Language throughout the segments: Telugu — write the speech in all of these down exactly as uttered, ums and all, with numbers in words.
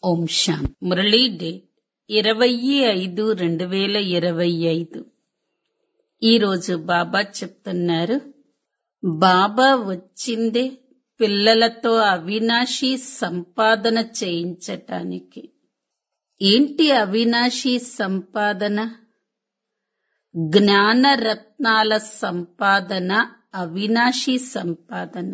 ఓం శాంతి. మురళీ డేట్ ఇరవై ఐదు రెండు వేల ఇరవై ఐదు. ఈరోజు బాబా చెప్తున్నారు, బాబా వచ్చిందే పిల్లలతో అవినాశి సంపాదన చేయించటానికి. ఏంటి అవినాశి సంపాదన? జ్ఞాన రత్నాల సంపాదన అవినాశి సంపాదన.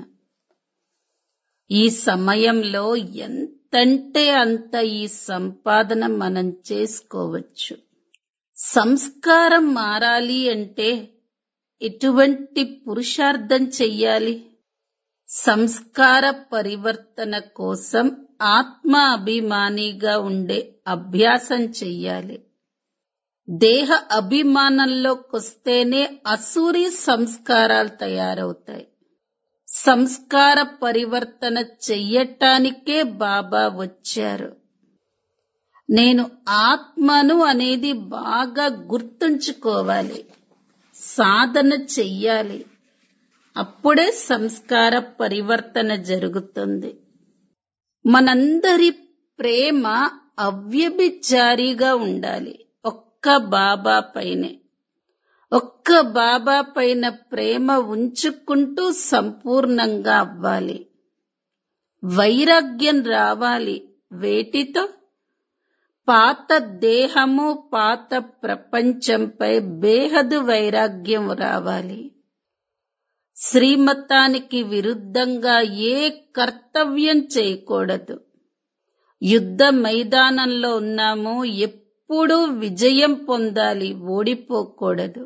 ఈ సమయంలో ఎంతంటే అంత ఈ సంపాదన మనం చేసుకోవచ్చు. సంస్కారం మారాలి అంటే ఎటువంటి పురుషార్థం చెయ్యాలి? సంస్కార పరివర్తన కోసం ఆత్మ అభిమానిగా ఉండే అభ్యాసం చెయ్యాలి. దేహ అభిమానంలోకొస్తేనే అసూరి సంస్కారాలు తయారవుతాయి. సంస్కార పరివర్తన చెయ్యటానికే బాబా వచ్చారు. నేను ఆత్మను అనేది బాగా గుర్తుంచుకోవాలి, సాధన చెయ్యాలి. అప్పుడే సంస్కార పరివర్తన జరుగుతుంది. మనందరి ప్రేమ అవ్యభిచారిగా ఉండాలి. ఒక్క బాబా పైనే, ఒక్క బాబా పైన ప్రేమ ఉంచుకుంటూ సంపూర్ణంగా అవ్వాలి. వైరాగ్యం రావాలి. వేటితో? పాత దేహము, పాత ప్రపంచంపై బేహదు వైరాగ్యం రావాలి. శ్రీమతానికి విరుద్ధంగా ఏ కర్తవ్యం చేయకూడదు. యుద్ధ మైదానంలో ఉన్నాము, ఎప్పుడూ విజయం పొందాలి, ఓడిపోకూడదు.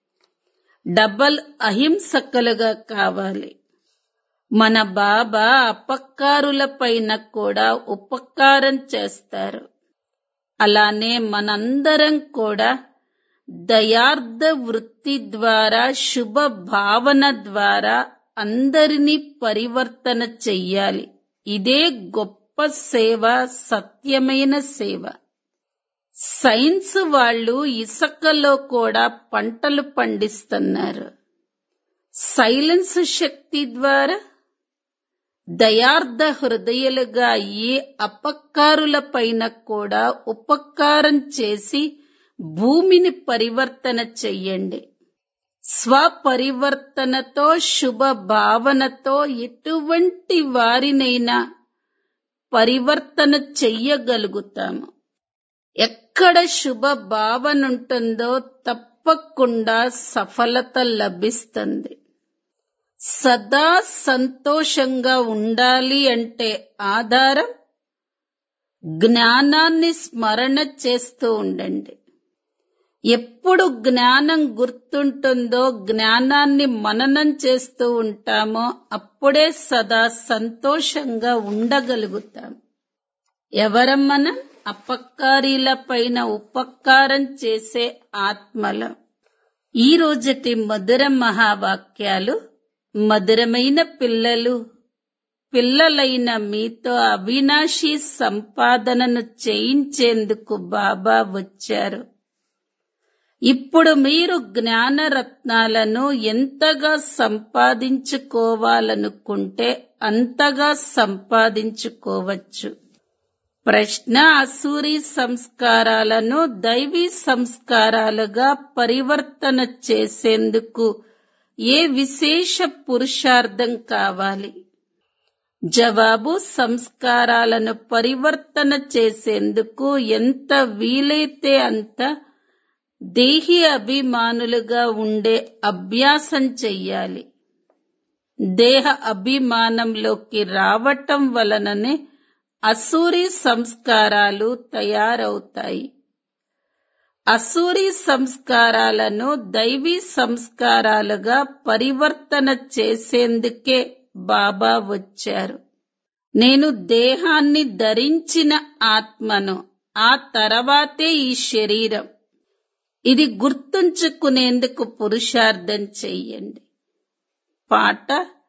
డబల్ అహింసకులుగా కావాలి. మన బాబా అపకారుల పైన కూడా ఉపకారం చేస్తారు. అలానే మనందరం కూడా దయార్థ వృత్తి ద్వారా, శుభ భావన ద్వారా అందరినీ పరివర్తన చెయ్యాలి. ఇదే గొప్ప సేవ, సత్యమైన సేవ. సైన్స్ వాళ్ళు ఇసుకలో కూడా పంటలు పండిస్తున్నారు. సైలెన్స్ శక్తి ద్వారా దయార్థ హృదయాలుగా ఈ అపకారుల పైన కూడా ఉపకారం చేసి భూమిని పరివర్తన చెయ్యండి. స్వపరివర్తనతో, శుభ భావనతో ఎటువంటి వారినైనా పరివర్తన చెయ్యగలుగుతాము. ఎక్కడ శుభ భావన ఉంటుందో తప్పకుండా సఫలత లభిస్తుంది. సదా సంతోషంగా ఉండాలి అంటే ఆధారం జ్ఞానాన్ని స్మరణ చేస్తూ ఉండండి. ఎప్పుడు జ్ఞానం గుర్తుంటుందో, జ్ఞానాన్ని మననం చేస్తూ ఉంటామో అప్పుడే సదా సంతోషంగా ఉండగలుగుతాం. ఎవరం మనం? అపకారీల పైన ఉపకారం చేసే ఆత్మలం. ఈ రోజటి మధుర మహావాక్యాలు. మధురమైన పిల్లలు, పిల్లలైన మీతో అవినాశి సంపాదనను చేయించేందుకు బాబా వచ్చారు. ఇప్పుడు మీరు జ్ఞానరత్నాలను ఎంతగా సంపాదించుకోవాలనుకుంటే అంతగా సంపాదించుకోవచ్చు. ప్రశ్న: అసూరి సంస్కారాలను దైవీ సంస్కారాలుగా పరివర్తన చేసేందుకు ఏ విశేష పురుషార్థం కావాలి? జవాబు: సంస్కారాలను పరివర్తన చేసేందుకు ఎంత వీలైతే అంత దేహి అభిమానులుగా ఉండే అభ్యాసం చెయ్యాలి. దేహ అభిమానంలోకి రావటం వలననే అసూరి సంస్కారాలు తయారవుతాయి. అసూరి సంస్కారాలను దైవీ సంస్కారాలుగా పరివర్తన చేసేందుకే బాబా వచ్చారు. నేను దేహాన్ని ధరించిన ఆత్మను, ఆ తర్వాతే ఈ శరీరం. ఇది గుర్తుంచుకునేందుకు పురుషార్థం చెయ్యండి. పాట: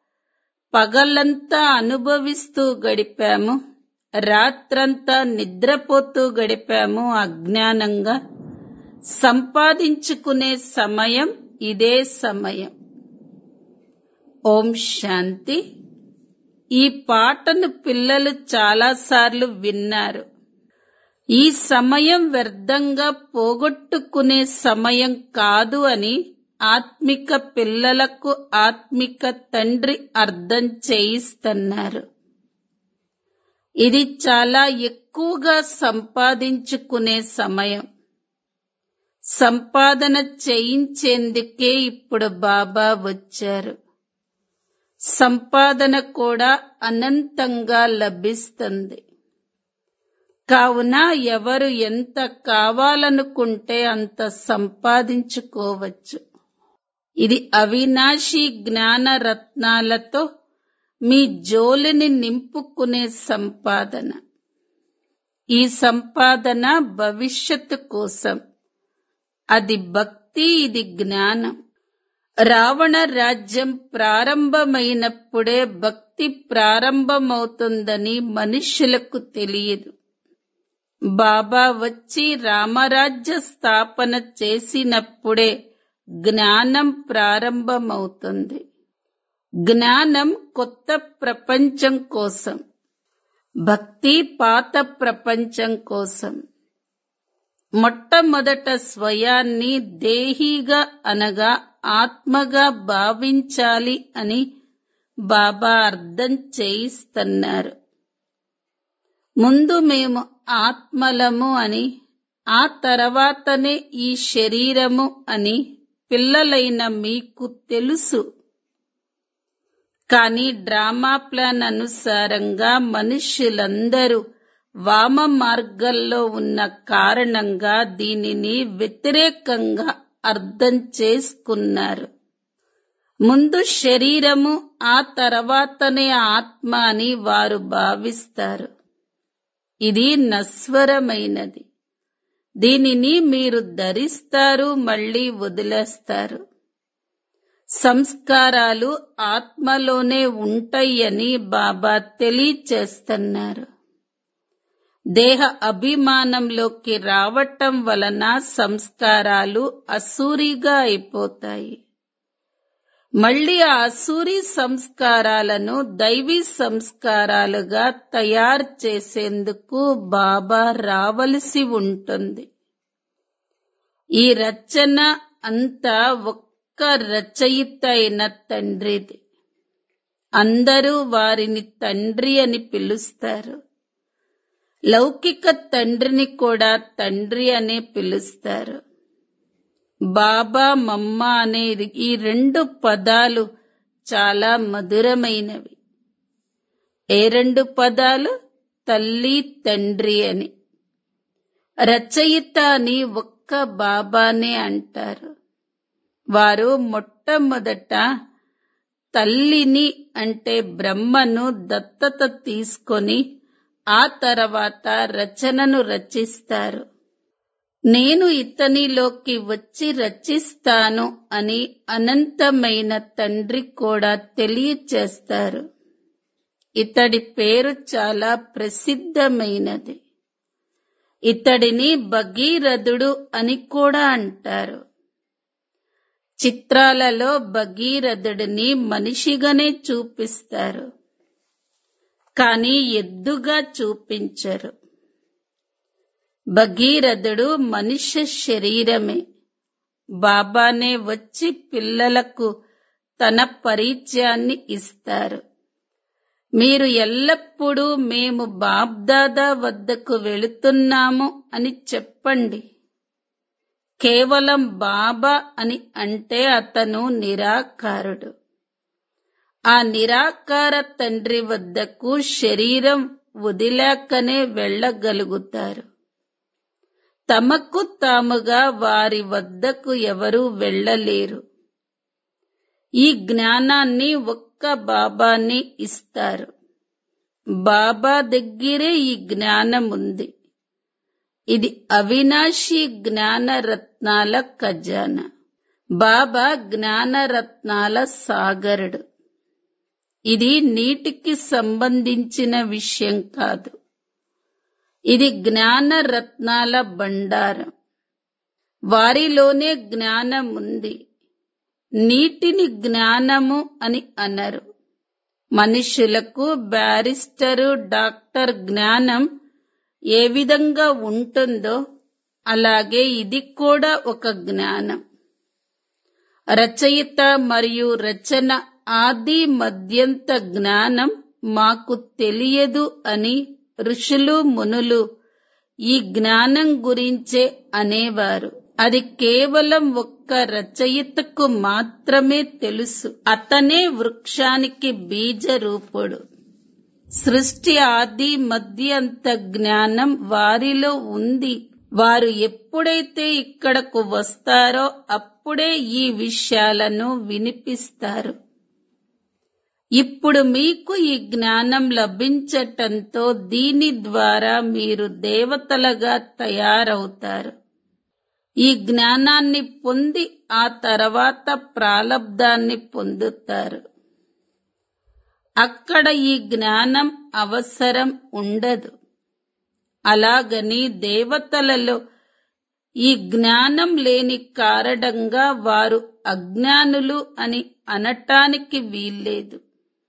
పగలంతా అనుభవిస్తూ గడిపాము, రాత్రంతా నిద్రపోతూ గడిపాము అజ్ఞానంగా. సంపాదించుకునే సమయం ఇదే సమయం. ఓం శాంతి. ఈ పాటను పిల్లలు చాలాసార్లు విన్నారు. ఈ సమయం వ్యర్థంగా పోగొట్టుకునే సమయం కాదు అని ఆత్మిక పిల్లలకు ఆత్మిక తండ్రి అర్థం చేయిస్తున్నారు. ఇది చాలా ఎక్కువగా సంపాదించుకునే సమయం. సంపాదన చేయించేందుకే ఇప్పుడు బాబా వచ్చారు. సంపాదన కూడా అనంతంగా లభిస్తుంది. కావున ఎవరు ఎంత కావాలనుకుంటే అంత సంపాదించుకోవచ్చు. ఇది అవినాశి జ్ఞాన రత్నాలతో మీ జోలిని నింపుకునే సంపాదన. ఈ సంపాదన భవిష్యత్తు కోసం. అది భక్తి, ఇది జ్ఞానం. రావణ రాజ్యం ప్రారంభమైనప్పుడే భక్తి ప్రారంభమవుతుందని మనుష్యులకు తెలియదు. బాబా వచ్చి రామరాజ్య స్థాపన చేసినప్పుడే జ్ఞానం ప్రారంభమవుతుంది. జ్ఞానం కొత్త ప్రపంచం కోసం, భక్తి పాత ప్రపంచం కోసం. మొట్టమొదట స్వయాన్ని దేహీగా అనగా ఆత్మగా భావించాలి అని బాబా అర్థం చేయిస్తున్నారు. ముందు మేము ఆత్మలము అని, ఆ తర్వాతనే ఈ శరీరము అని పిల్లలైన మీకు తెలుసు. కానీ డ్రామా ప్లాన్ అనుసారంగా మనుష్యులందరూ వామ మార్గంలో ఉన్న కారణంగా దీనిని వ్యతిరేకంగా అర్థం చేసుకున్నారు. ముందు శరీరము, ఆ తర్వాతనే ఆత్మ అని వారు భావిస్తారు. ఇది నశ్వరమైనది. దీనిని మీరు ధరిస్తారు, మళ్ళీ వదిలేస్తారు. సంస్కారాలు ఆత్మలోనే ఉంటాయని బాబా తెలియచేస్తున్నారు. దేహ అభిమానంలోకి రావటం వలన సంస్కారాలు అసూరిగా అయిపోతాయి. మళ్ళీ ఆ అసూరి సంస్కారాలను దైవీ సంస్కారాలుగా తయారు చేసేందుకు బాబా రావలసి ఉంటుంది. ఈ రచన అంతా ఒక్క రచయిత అయిన తండ్రిది. అందరూ వారిని తండ్రి అని పిలుస్తారు. లౌకిక తండ్రిని కూడా తండ్రి అనే పిలుస్తారు. బాబా మమ్మ అనేది ఈ రెండు పదాలు చాలా మధురమైనవి. ఏ రెండు పదాలు? తల్లి, తండ్రి అని. రచయిత అని ఒక్క బాబానే అంటారు. వారు మొట్టమొదట తల్లిని అంటే బ్రహ్మను దత్తత తీసుకొని ఆ తర్వాత రచనను రచిస్తారు. నేను ఇతనిలోకి వచ్చి రచిస్తాను అని అనంతమైన తండ్రి కూడా తెలియచేస్తారు. ఇతడి పేరు చాలా ప్రసిద్ధమైనది. ఇతడిని భగీరథుడు అని కూడా అంటారు. చిత్రాలలో భగీరథుడిని మనిషిగానే చూపిస్తారు, కానీ ఎద్దుగా చూపించరు. భగీరథుడు మనుష్య శరీరమే. బాబానే వచ్చి పిల్లలకు తన పరిచయాన్ని ఇస్తారు. మీరు ఎల్లప్పుడూ మేము బాబ్దాదా వద్దకు వెళుతున్నాము అని చెప్పండి. కేవలం బాబా అని అంటే అతను నిరాకారుడు. ఆ నిరాకార తండ్రి వద్దకు శరీరం వదిలాకనే వెళ్ళగలుగుతారు. తమకు తాముగా వారి వద్దకు ఎవరూ వెళ్ళలేరు. ఈ జ్ఞానాన్ని ఒక్క బాబానే ఇస్తారు. బాబా దగ్గరే ఈ జ్ఞానం ఉంది. ఇది అవినాశి జ్ఞాన రత్నాల ఖజానా. బాబా జ్ఞానరత్నాల సాగరుడు. ఇది నీటికి సంబంధించిన విషయం కాదు. ఇది జ్ఞాన రత్నాల బండారం. వారిలోనే జ్ఞానం ఉంది. నీటిని జ్ఞానము అని అనరు. మనుషులకు బ్యారిస్టరు, డాక్టర్ జ్ఞానం ఏ విధంగా ఉంటుందో అలాగే ఇది కూడా ఒక జ్ఞానం. రచయిత మరియు రచన ఆది మధ్యంత జ్ఞానం మాకు తెలియదు అని ఋషులు మునులు ఈ జ్ఞానం గురించే అనేవారు. అది కేవలం ఒక్క రచయితకు మాత్రమే తెలుసు. అతనే వృక్షానికి బీజ రూపుడు. సృష్టి ఆది మధ్యంత జ్ఞానం వారిలో ఉంది. వారు ఎప్పుడైతే ఇక్కడకు వస్తారో అప్పుడే ఈ విషయాలను వినిపిస్తారు. ఇప్పుడు మీకు ఈ జ్ఞానం లభించటంతో దీని ద్వారా మీరు దేవతలుగా తయారవుతారు. ఈ జ్ఞానాన్ని పొంది ఆ తర్వాత ప్రాలబ్ధాన్ని పొందుతారు. అక్కడ ఈ జ్ఞానం అవసరం ఉండదు. అలాగని దేవతలలో ఈ జ్ఞానం లేని కారణంగా వారు అజ్ఞానులు అని అనటానికి వీల్లేదు.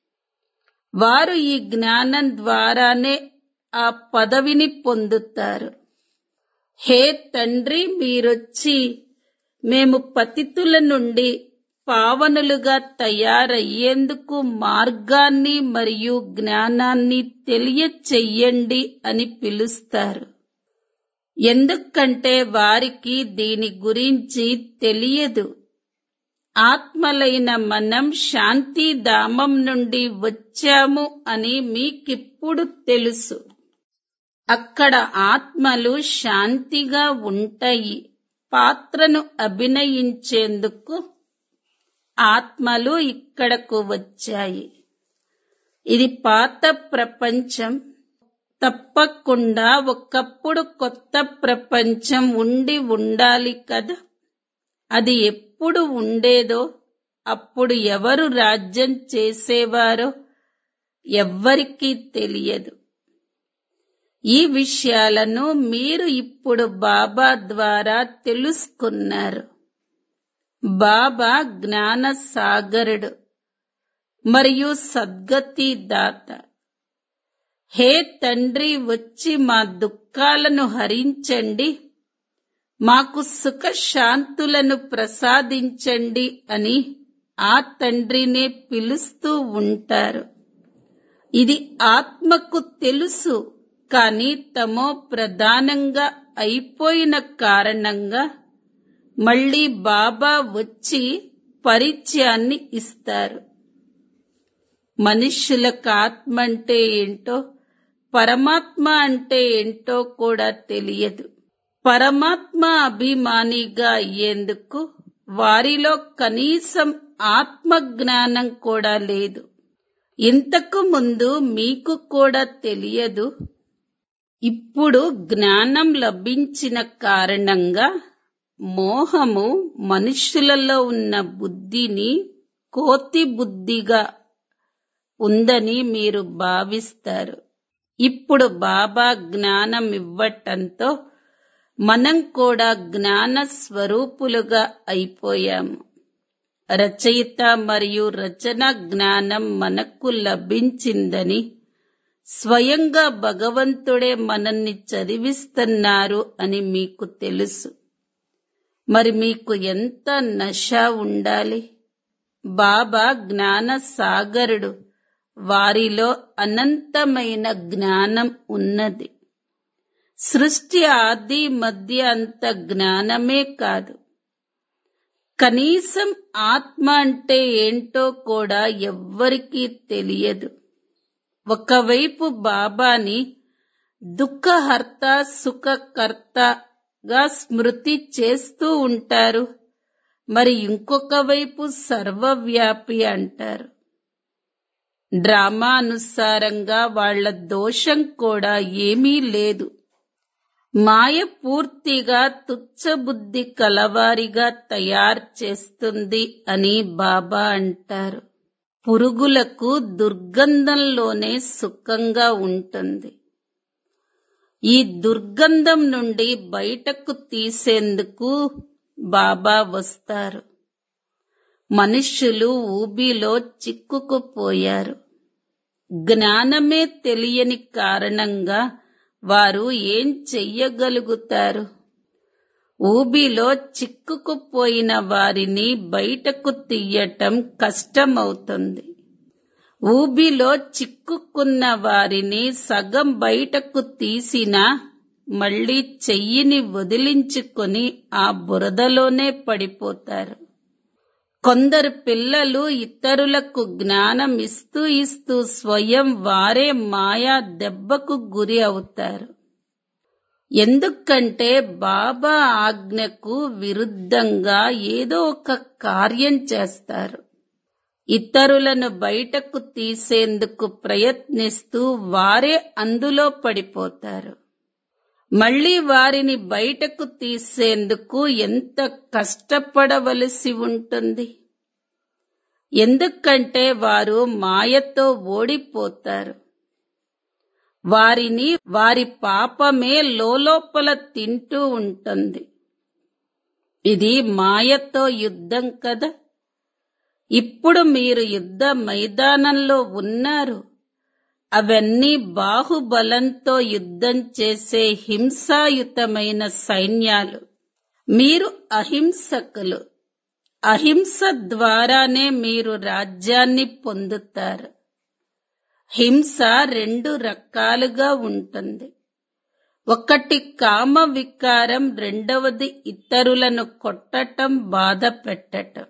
వారు ఈ జ్ఞానం ద్వారానే ఆ పదవిని పొందుతారు. హే తండ్రి, మీరొచ్చి మేము పతితుల నుండి పావనులుగా తయారయ్యేందుకు మార్గాన్ని మరియు జ్ఞానాన్ని తెలియచెయ్యండి అని పిలుస్తారు. ఎందుకంటే వారికి దీని గురించి తెలియదు. ఆత్మలైన మనం శాంతిధామం నుండి వచ్చాము అని మీకిప్పుడు తెలుసు. అక్కడ ఆత్మలు శాంతిగా ఉంటాయి. పాత్రను అభినయించేందుకు ఆత్మలు ఇక్కడకు వచ్చాయి. ఇది పాత ప్రపంచం. తప్పకుండా ఒకప్పుడు కొత్త ప్రపంచం ఉండి ఉండాలి కదా. అది ఎప్పుడు ఉండేదో, అప్పుడు ఎవరు రాజ్యం చేసేవారో ఎవ్వరికీ తెలియదు. ఈ విషయాలను మీరు ఇప్పుడు బాబా ద్వారా తెలుసుకున్నారు. బాబా జ్ఞాన సాగరుడు మరియు సద్గతి దాత. హే తండ్రి, వచ్చి మా దుఃఖాలను హరించండి, మాకు సుఖ శాంతులను ప్రసాదించండి అని ఆ తండ్రినే పిలుస్తూ ఉంటారు. ఇది ఆత్మకు తెలుసు. కానీ తమో ప్రధానంగా అయిపోయిన కారణంగా మళ్ళీ బాబా వచ్చి పరిచయాన్ని ఇస్తారు. మనుష్యులకు ఆత్మ అంటే ఏంటో, పరమాత్మ అంటే ఏంటో కూడా తెలియదు. పరమాత్మ అభిమానిగా అయ్యేందుకు వారిలో కనీసం ఆత్మ జ్ఞానం కూడా లేదు. ఇంతకు ముందు మీకు కూడా తెలియదు. ఇప్పుడు జ్ఞానం లభించిన కారణంగా మోహము మనుష్యులలో ఉన్న బుద్ధిని కోతి బుద్ధిగా ఉందని మీరు భావిస్తారు. ఇప్పుడు బాబా జ్ఞానం ఇవ్వటంతో మనం కూడా జ్ఞాన స్వరూపులుగా అయిపోయాము. రచయిత మరియు రచన జ్ఞానం మనకు లభించిందని స్వయంగా భగవంతుడే మనల్ని చదివిస్తున్నారు అని మీకు తెలుసు. మరి మీకు ఎంత నశ ఉండాలి. బాబా జ్ఞాన సాగరుడు. వారిలో అనంతమైన జ్ఞానం ఉన్నది. సృష్టి ఆది మధ్య అంత జ్ఞానమే కాదు, కనీసం ఆత్మ అంటే ఏంటో కూడా ఎవ్వరికీ తెలియదు. ఒకవైపు బాబాని దుఃఖహర్త సుఖకర్తగా స్మృతి చేస్తూ ఉంటారు. మరి ఇంకొక వైపు సర్వవ్యాపి అంటారు. డ్రామా అనుసారంగా వాళ్ల దోషం కూడా ఏమీ లేదు. మాయ పూర్తిగా తుచ్చబుద్ధి కలవారిగా తయారు చేస్తుంది అని బాబా అంటారు. పురుగులకు దుర్గంధంలోనే సుఖంగా ఉంటుంది. ఈ దుర్గంధం నుండి బయటకు తీసేందుకు బాబా వస్తారు. మనుష్యులు ఊబిలో చిక్కుకుపోయారు. జ్ఞానమే తెలియని కారణంగా వారు ఏం చెయ్యగలుగుతారు? ఊబిలో చిక్కుకుపోయిన వారిని బయటకు తీయటం కష్టమవుతుంది. ఊబిలో చిక్కుకున్న వారిని సగం బయటకు తీసినా మళ్ళీ చెయ్యిని వదిలించుకొని ఆ బురదలోనే పడిపోతారు. కొందరు పిల్లలు ఇతరులకు జ్ఞానం ఇస్తూ ఇస్తూ స్వయం వారే మాయా దెబ్బకు గురి అవుతారు. ఎందుకంటే బాబా ఆజ్ఞకు విరుద్ధంగా ఏదో ఒక కార్యం చేస్తారు. ఇతరులను బయటకు తీసేందుకు ప్రయత్నిస్తూ వారే అందులో పడిపోతారు. మళ్ళీ వారిని బయటకు తీసేందుకు ఎంత కష్టపడవలసి ఉంటుంది. ఎందుకంటే వారు మాయతో ఓడిపోతారు. వారిని వారి పాపమే లోలోపల తింటూ ఉంటుంది. ఇది మాయతో యుద్ధం కదా. ఇప్పుడు మీరు యుద్ధ మైదానంలో ఉన్నారు. అవన్నీ బాహుబలంతో యుద్ధం చేసే హింసాయుతమైన సైన్యాలు. మీరు అహింసకులు. అహింస ద్వారానే మీరు రాజ్యాన్ని పొందుతారు. హింస రెండు రకాలుగా ఉంటుంది. ఒకటి కామ వికారం, రెండవది ఇతరులను కొట్టటం, బాధ పెట్టటం.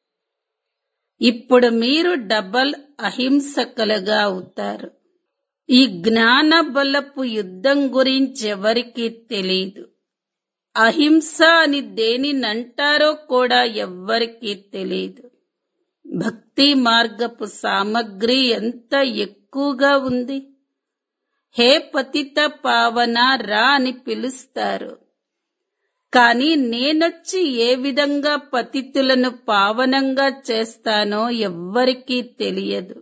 ఇప్పుడు మీరు డబల్ అహింసకులుగా అవుతారు. ఈ జ్ఞాన బలపు యుద్ధం గురించి ఎవరికీ తెలీదు. అహింస అని దేనినంటారో కూడా ఎవ్వరికీ తెలీదు. భక్తి మార్గపు సామగ్రి ఎంత ఎక్కువగా ఉంది. హే పతిత పావన రా అని పిలుస్తారు. కాని నేనొచ్చి ఏ విధంగా పతితులను పావనంగా చేస్తానో ఎవ్వరికీ తెలియదు.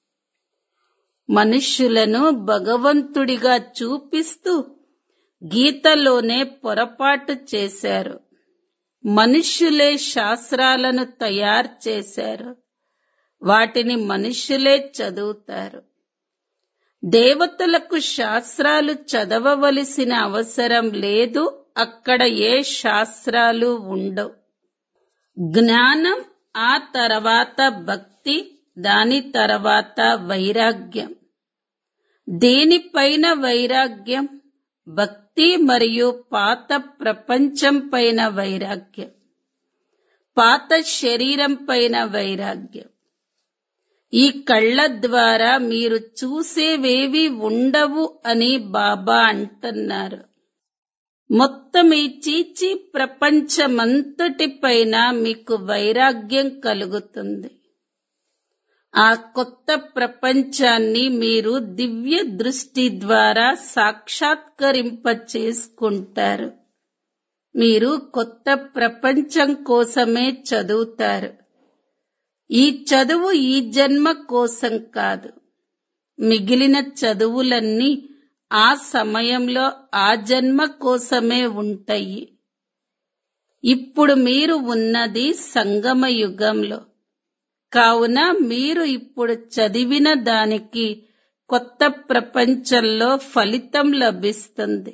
మనుష్యులను భగవంతుడిగా చూపిస్తూ గీతలోనే పొరపాటు చేశారు. మనుష్యులే శాస్త్రాలను తయారు చేశారు. వాటిని మనుష్యులే చదువుతారు. దేవతలకు శాస్త్రాలు చదవవలసిన అవసరం లేదు. అక్కడ ఏ శాస్త్రాలు ఉండవు. జ్ఞానం, ఆ తర్వాత భక్తి, దాని తర్వాత వైరాగ్యం. దేనిపైన వైరాగ్యం? భక్తి మరియు పాత ప్రపంచం పైన వైరాగ్యం, పాత శరీరం పైన వైరాగ్యం. ఈ కళ్ళ ద్వారా మీరు చూసేవేవి ఉండవు అని బాబా అంటున్నారు. మొత్తం ఈ చీచీ ప్రపంచమంతటిపైన మీకు వైరాగ్యం కలుగుతుంది. ఆ కొత్త ప్రపంచాన్ని మీరు దివ్య దృష్టి ద్వారా సాక్షాత్కరింప చేసుకుంటారు. మీరు కొత్త ప్రపంచం కోసమే చదువుతారు. ఈ చదువు ఈ జన్మ కోసం కాదు. మిగిలిన చదువులన్నీ ఆ సమయంలో ఆ జన్మ కోసమే ఉంటాయి. ఇప్పుడు మీరు ఉన్నది సంగమ యుగంలో. కావున మీరు ఇప్పుడు చదివిన దానికి కొత్త ప్రపంచంలో ఫలితం లభిస్తుంది.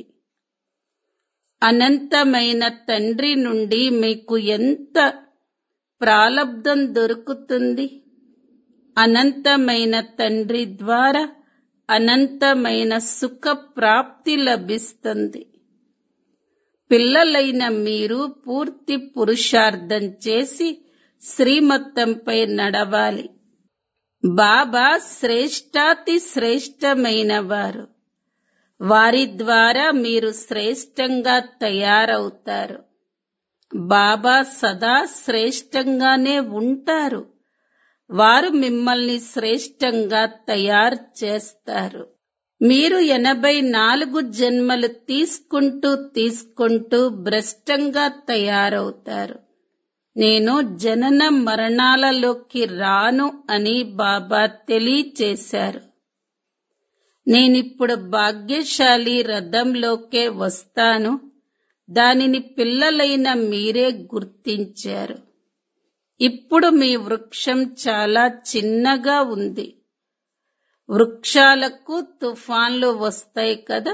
అనంతమైన తండ్రి నుండి మీకు ఎంత ప్రాలబ్ధం దొరుకుతుంది. అనంతమైన తండ్రి ద్వారా అనంతమైన సుఖ ప్రాప్తి లభిస్తుంది. పిల్లలైన మీరు పూర్తి పురుషార్థం చేసి శ్రీమతంపై నడవాలి. బాబా శ్రేష్టాతి శ్రేష్టమైన వారు. వారి ద్వారా మీరు శ్రేష్టంగా తయారవుతారు. బాబా సదా శ్రేష్టంగానే ఉంటారు. వారు మిమ్మల్ని శ్రేష్టంగా తయారు చేస్తారు. మీరు ఎనభై నాలుగు జన్మలు తీసుకుంటూ తీసుకుంటూ భ్రష్టంగా తయారవుతారు. నేను జనన మరణాలలోకి రాను అని బాబా తెలియచేశారు. నేనిప్పుడు భాగ్యశాలి రథంలోకే వస్తాను. దానిని పిల్లలైన మీరే గుర్తించారు. ఇప్పుడు మీ వృక్షం చాలా చిన్నగా ఉంది. వృక్షాలకు తుఫాన్లు వస్తాయి కదా.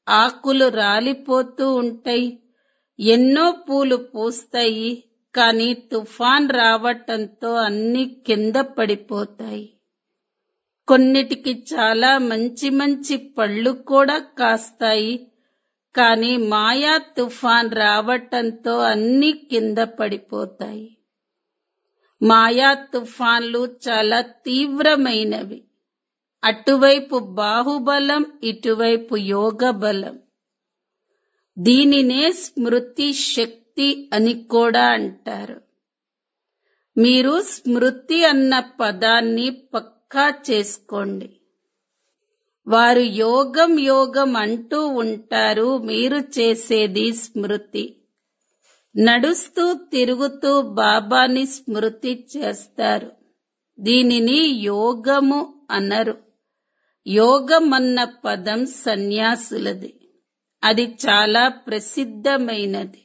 ఆకులు రాలిపోతూ ఉంటాయి, ఎన్నో పూలు పూస్తాయి. కానీ తుఫాన్ రావటంతో అన్ని కింద పడిపోతాయి. కొన్నిటికి చాలా మంచి మంచి పళ్ళు కూడా కాస్తాయి. కానీ మాయా తుఫాన్ రావటంతో అన్ని కింద పడిపోతాయి. మాయా తుఫాన్లు చాలా తీవ్రమైనవి. అటువైపు బాహుబలం, ఇటువైపు యోగ బలం. దీనినే స్మృతి శక్తి అని కూడా అంటారు. మీరు స్మృతి అన్న పదాన్ని పక్కా చేసుకోండి. వారు యోగం యోగం అంటూ ఉంటారు. మీరు చేసేది స్మృతి. నడుస్తూ తిరుగుతూ బాబాని స్మృతి చేస్తారు. దీనిని యోగము అనరు. యోగం అన్న పదం సన్యాసులది. అది చాలా ప్రసిద్ధమైనది.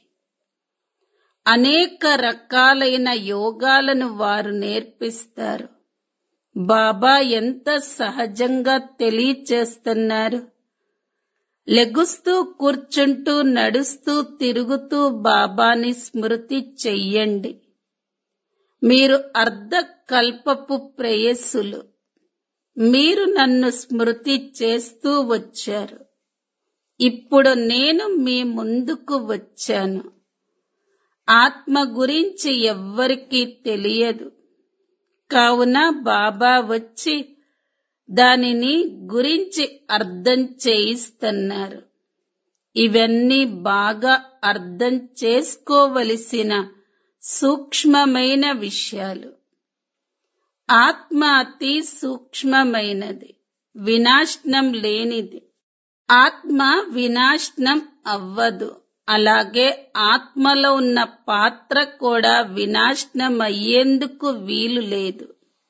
అనేక రకాలైన యోగాలను వారు నేర్పిస్తారు. బాబా ఎంత సహజంగా తెలియచేస్తున్నారు. లెగుస్తూ కూర్చుంటూ నడుస్తూ తిరుగుతూ బాబాని స్మృతి చెయ్యండి. మీరు అర్ధకల్పపు ప్రేయస్సులు. మీరు నన్ను స్మృతి చేస్తూ వచ్చారు. ఇప్పుడు నేను మీ ముందుకు వచ్చాను. ఆత్మ గురించి ఎవ్వరికీ తెలియదు. కావున బాబా వచ్చి దానిని గురించి అర్థం చేయిస్తున్నారు. ఇవన్నీ బాగా అర్థం చేసుకోవలసిన సూక్ష్మమైన విషయాలు. ఆత్మ అతి సూక్ష్మమైనది, వినాశనం లేనిది. ఆత్మ వినాశనం అవ్వదు. అలాగే ఆత్మలో ఉన్న పాత్ర కూడా వినాశనం అయ్యేందుకు వీలు లేదు.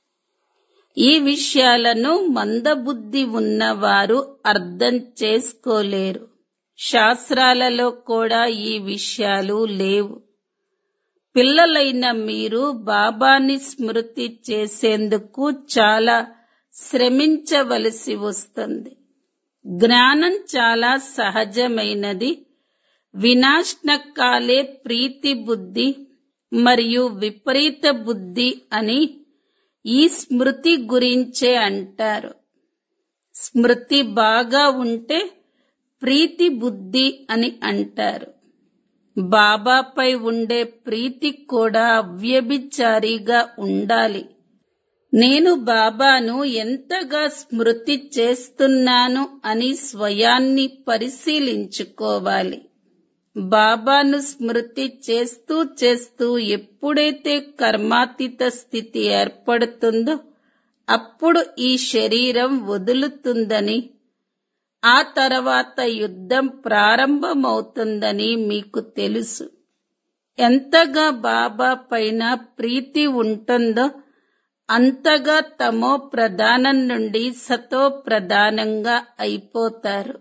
ఈ విషయాలను మందబుద్ధి ఉన్నవారు అర్థం చేసుకోలేరు. శాస్త్రాలలో కూడా ఈ విషయాలు లేవు. పిల్లలైన మీరు బాబాని స్మృతి చేసేందుకు చాలా శ్రమించవలసి వస్తుంది. జ్ఞానం చాలా సహజమైనది. వినాశనకాలే ప్రీతి బుద్ధి మరియు విపరీత బుద్ధి అని ఈ స్మృతి గురించే అంటారు. స్మృతి బాగా ఉంటే ప్రీతి బుద్ధి అని అంటారు. బాబాపై ఉండే ప్రీతి కూడా అవ్యభిచారిగా ఉండాలి. నేను బాబాను ఎంతగా స్మృతి చేస్తున్నాను అని స్వయాన్ని పరిశీలించుకోవాలి. బాబాను స్మృతి చేస్తూ చేస్తూ ఎప్పుడైతే కర్మాతీత స్థితి ఏర్పడుతుందో అప్పుడు ఈ శరీరం వదులుతుందని, ఆ తర్వాత యుద్ధం ప్రారంభమవుతుందని మీకు తెలుసు. ఎంతగా బాబా పైన ప్రీతి ఉంటుందో అంతగా తమో ప్రధానం నుండి సతో ప్రధానంగా అయిపోతారు.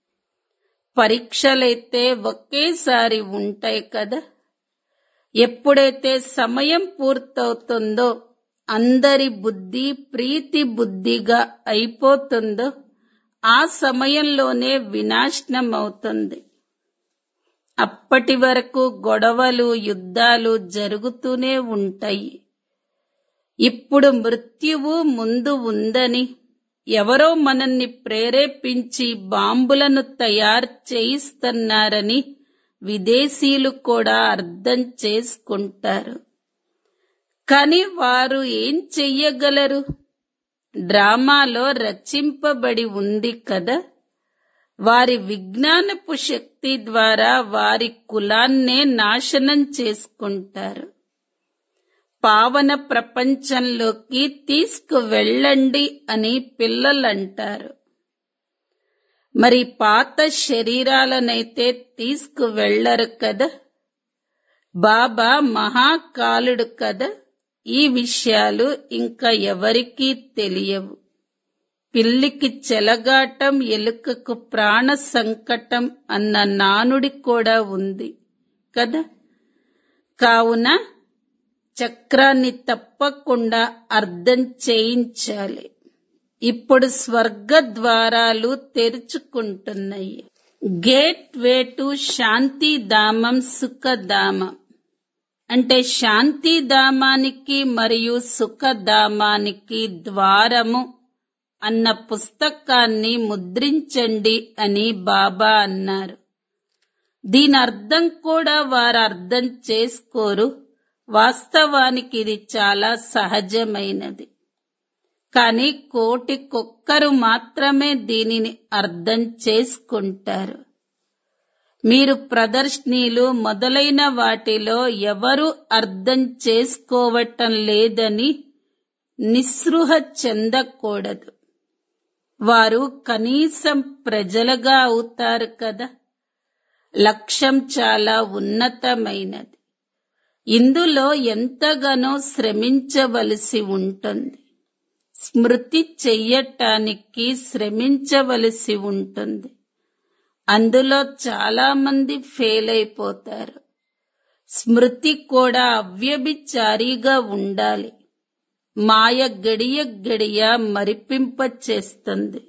పరీక్షలైతే ఒకేసారి ఉంటాయి కదా. ఎప్పుడైతే సమయం పూర్తవుతుందో అందరి బుద్ధి ప్రీతి బుద్ధిగా అయిపోతుందో ఆ సమయంలోనే వినాశనం అవుతుంది. అప్పటి వరకు గొడవలు యుద్ధాలు జరుగుతూనే ఉంటాయి. ఇప్పుడు మృత్యువు ముందు ఉందని, ఎవరో మనల్ని ప్రేరేపించి బాంబులను తయారు చేయిస్తున్నారని విదేశీయులు కూడా అర్థం చేసుకుంటారు. కానీ వారు ఏం చెయ్యగలరు? డ్రామాలో రచింపబడి ఉంది కదా. వారి విజ్ఞానపు శక్తి ద్వారా వారి కులాన్నే నాశనం చేసుకుంటారు. పావన ప్రపంచంలోకి తీసుకువెళ్ళండి అని పిల్లలంటారు. మరి పాత శరీరాలనైతే తీసుకువెళ్లరు కదా. బాబా మహాకాలుడు కదా. ఈ విషయాలు ఇంకా ఎవరికీ తెలియవు. పిల్లికి చెలగాటం, ఎలుకకు ప్రాణ సంకటం అన్న నానుడి కూడా ఉంది కదా. కావున చక్రాన్ని తప్పకుండా అర్థం చేయించాలి. ఇప్పుడు స్వర్గ ద్వారాలు తెరుచుకుంటున్నాయి. గేట్ వే టు శాంతిధామం సుఖధామం అంటే శాంతిధామానికి మరియు సుఖధామానికి ద్వారము అన్న పుస్తకాన్ని ముద్రించండి అని బాబా అన్నారు. దీని అర్థం కూడా వారు అర్థం చేసుకోరు. వాస్తవానికి ఇది చాలా సహజమైనది. కానీ కోటికొక్కరు మాత్రమే దీనిని అర్థం చేసుకుంటారు. మీరు ప్రదర్శనలు మొదలైన వాటిలో ఎవరు అర్థం చేసుకోవటం లేదని నిస్పృహ చెందకూడదు. వారు కనీసం ప్రజలుగా అవుతారు కదా. లక్ష్యం చాలా ఉన్నతమైనది. ఇందులో ఎంతగానో శ్రమించవలసి ఉంటుంది. స్మృతి చెయ్యటానికి శ్రమించవలసి ఉంటుంది. అందులో చాలా మంది ఫెయిల్ అయిపోతారు. స్మృతి కూడా అవ్యభిచారిగా ఉండాలి. మాయ గడియ గడియ మరిపింప చేస్తుంది.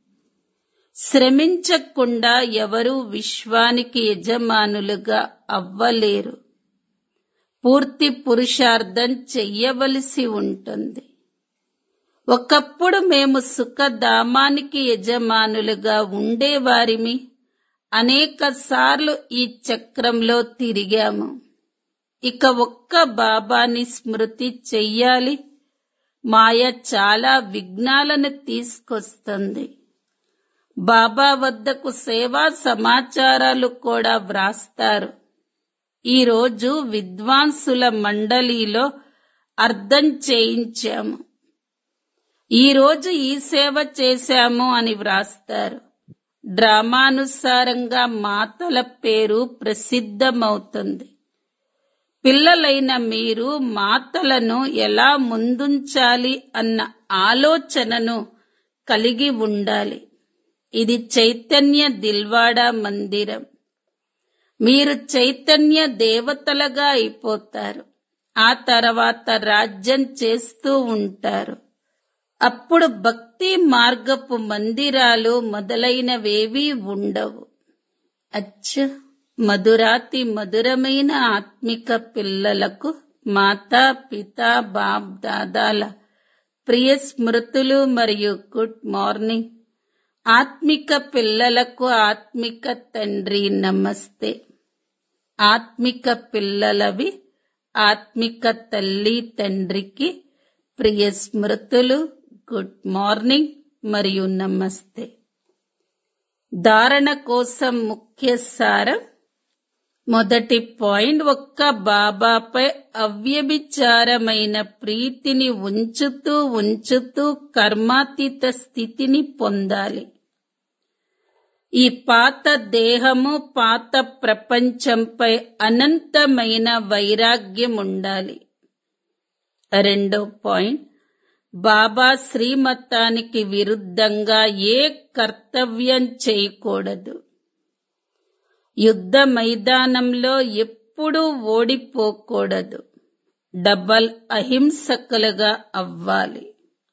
శ్రమించకుండా ఎవరూ విశ్వానికి యజమానులుగా అవ్వలేరు. పూర్తి పురుషార్థం చెయ్యవలసి ఉంటుంది. ఒకప్పుడు మేము సుఖధామానికి యజమానులుగా ఉండేవారిమి. అనేక సార్లు ఈ చక్రంలో తిరిగాము. ఇక ఒక్క బాబాని స్మృతి చెయ్యాలి. మాయ చాలా విఘ్నాలను తీసుకొస్తుంది. బాబా వద్దకు సేవా సమాచారాలు కూడా వ్రాస్తారు. ఈరోజు విద్వాంసుల మండలిలో అర్థం చేయించాము. ఈరోజు ఈ సేవ చేశాము అని వ్రాస్తారు. డ్రామానుసారంగా మాతల పేరు ప్రసిద్ధమవుతుంది. పిల్లలైన మీరు మాతలను ఎలా ముందుంచాలి అన్న ఆలోచనను కలిగి ఉండాలి. ఇది చైతన్య దిల్వాడా మందిరం. మీరు చైతన్య దేవతలుగా అయిపోతారు. ఆ తర్వాత రాజ్యం చేస్తూ ఉంటారు. అప్పుడు భక్తి మార్గపు మందిరాలు మొదలైనవేవీ ఉండవు. అచ్చ మధురాతి మధురమైన ఆత్మిక పిల్లలకు మాతా పితా బాప్ దాదాల ప్రియ స్మృతులు మరియు గుడ్ మార్నింగ్. ఆత్మిక పిల్లలకు ఆత్మిక తండ్రి నమస్తే. ఆత్మిక పిల్లలవి ఆత్మిక తల్లి తండ్రికి ప్రియ స్మృతులు, గుడ్ మార్నింగ్ మరియు నమస్తే. ధారణ కోసం ముఖ్య సారం. మొదటి పాయింట్, ఒక్క బాబాపై అవ్యభిచారమైన ప్రీతిని ఉంచుతూ ఉంచుతూ కర్మాతీత స్థితిని పొందాలి. ఈ పాత దేహము, పాత ప్రపంచంపై అనంతమైన వైరాగ్యం ఉండాలి. రెండో పాయింట్, బాబా శ్రీమతానికి విరుద్ధంగా ఏ కర్తవ్యం చేయకూడదు. యుద్ధ మైదానంలో ఎప్పుడూ ఓడిపోకూడదు. డబల్ అహింసకులుగా అవ్వాలి.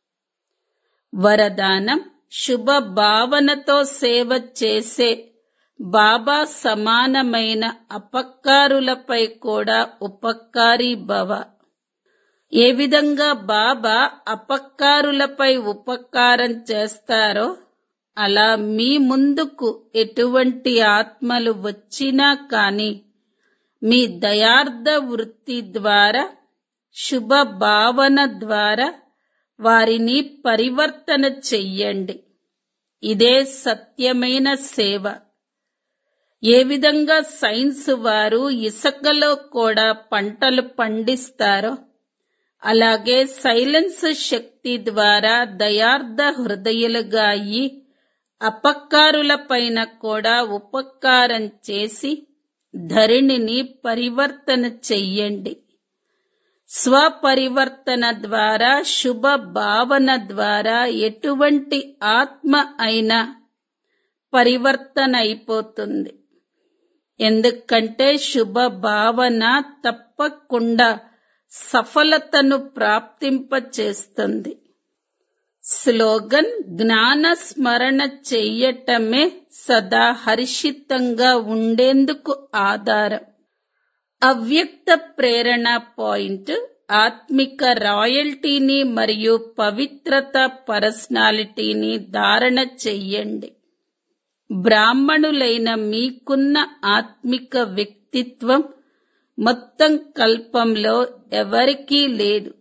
వరదానం, శుభ భావనతో సేవ చేసే బాబా సమానమైన అపకారులపై కూడా ఉపకారీ భవ. ఏ విధంగా బాబా అపకారులపై ఉపకారం చేస్తారో అలా మీ ముందుకు ఎటువంటి ఆత్మలు వచ్చినా కాని మీ దయార్థ వృత్తి ద్వారా, శుభ భావన ద్వారా వారిని పరివర్తన చెయ్యండి. ఇదే సత్యమైన సేవ. ఏ విధంగా సైన్స్ వారు ఇసుకలో కూడా పంటలు పండిస్తారో అలాగే సైలెన్స్ శక్తి ద్వారా దయార్థ హృదయులుగా అయి అపకారులపైన కూడా ఉపకారం చేసి ధరణిని పరివర్తన చెయ్యండి. స్వపరివర్తన ద్వారా, శుభ భావన ద్వారా ఎటువంటి ఆత్మ అయినా పరివర్తన అయిపోతుంది. ఎందుకంటే శుభ భావన తప్పకుండా సఫలతను ప్రాప్తింపచేస్తుంది. స్లోగన్: జ్ఞాన స్మరణ చెయ్యటమే సదా హర్షితంగా ఉండేందుకు ఆధారం. అవ్యక్త ప్రేరణ పాయింట్: ఆత్మిక రాయల్టీని మరియు పవిత్రత పర్సనాలిటీని ధారణ చెయ్యండి. బ్రాహ్మణులైన మీకున్న ఆత్మిక వ్యక్తిత్వం మొత్తం కల్పంలో ఎవరికీ లేదు.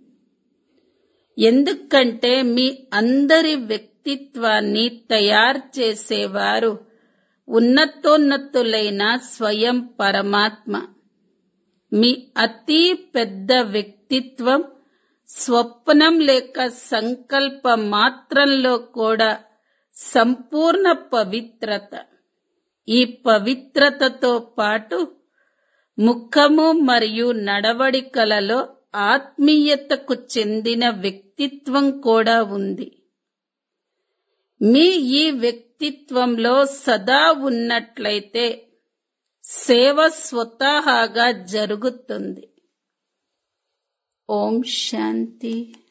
ఎందుకంటే మీ అందరి వ్యక్తిత్వాన్ని తయారు చేసేవారు ఉన్నతోన్నతులైన స్వయం పరమాత్మ. మీ అతి పెద్ద వ్యక్తిత్వం స్వప్నం లేక సంకల్ప మాత్రంలో కూడా సంపూర్ణ పవిత్రత. ఈ పవిత్రతతో పాటు ముఖము మరియు నడవడికలలో ఆత్మీయతకు చెందిన వ్యక్తిత్వం కూడా ఉంది. మీ ఈ వ్యక్తిత్వంలో సదా ఉన్నట్లయితే సేవ స్వతహాగా జరుగుతుంది. ఓం శాంతి.